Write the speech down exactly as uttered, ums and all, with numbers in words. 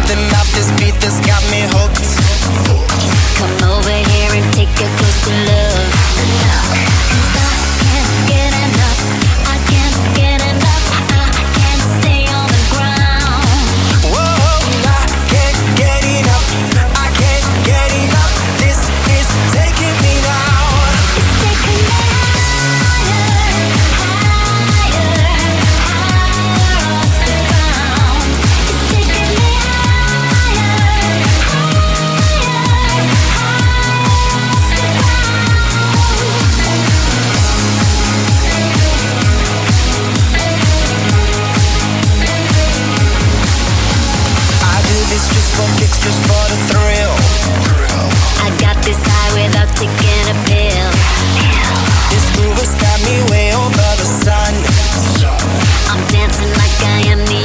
something about this beat that's got me hooked. Come over here and take a closer look. I can't get enough. I can't get enough. I can't stay on the ground. Whoa, I can't get enough. I can't get enough. This is taking me now. It's taking me higher, higher, higher off the ground. It's taking me higher, higher, higher off the ground. I do this just for kicks, just for the thrill. I got this high without taking a pill. This groove has got me way over the sun. I'm dancing like I am the